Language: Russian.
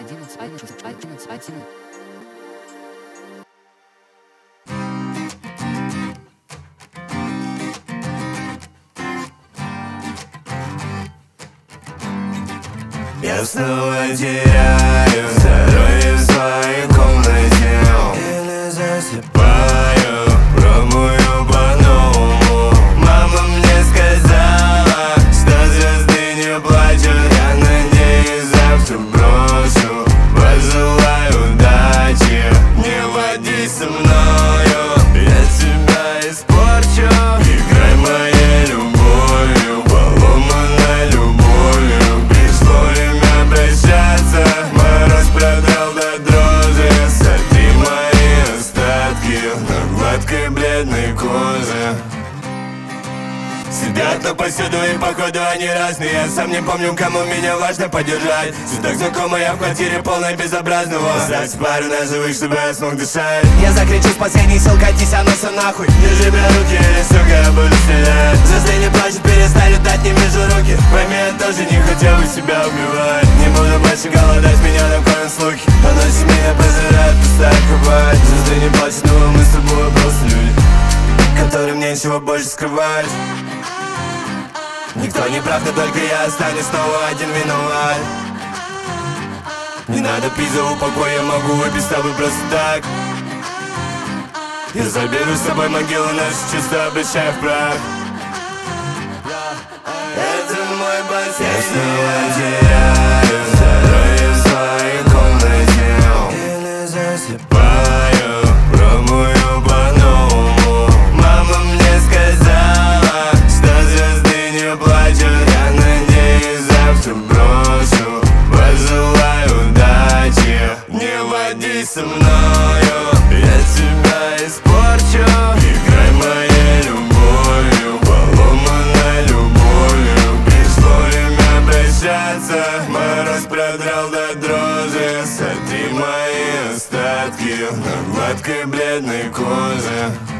Я снова теряю здоровье в своей комнате. Или засыпаю, пробую по-новому. Мама мне сказала, что звезды не плачут. Я надеюсь, завтра брошу. Пожелаю удачи, не води со мною, я тебя испорчу. Играй моей любовью, поломанной любовью. Пришло время прощаться, мороз продрал до дрожи. Сотри мои остатки на гладкой бледной коже. Сидят на повсюду и походу они разные. Я сам не помню, кому меня важно поддержать. Все так знакомо, я в квартире полной безобразного. Оставьте пару на живых, чтобы я смог дышать. Я закричу с последних сил, катись, а носа нахуй. Держи меня руки, или сука, я буду стрелять. Звезды не плачут, перестали летать, не вижу руки. Пойми, я тоже не хотел бы себя убивать. Не буду больше голодать, меня накроют слухи. А ночью меня пожирает пустая кровать. Звезды не плачут, но мы с тобой просто люди, которым нечего больше скрывать. Никто не прав, но только я останусь снова один виноват. Не надо пить за упокой, я могу выпить с тобой просто так. Я заберу с собой могилу, наши чувства обращая в прах. Это мой бассейн. Я снова теряю здоровье в своей комнате. Или засыпаю, пробую по-новому. Мама мне сказала, что звезды не плачут. Я надеюсь, завтра брошу. Пожелаю удачи, не води со мною, я тебя испорчу. Играй моей любовью, поломанной любовью. Пришло время прощаться, мороз продрал до дрожи. Сотри мои остатки на гладкой бледной коже.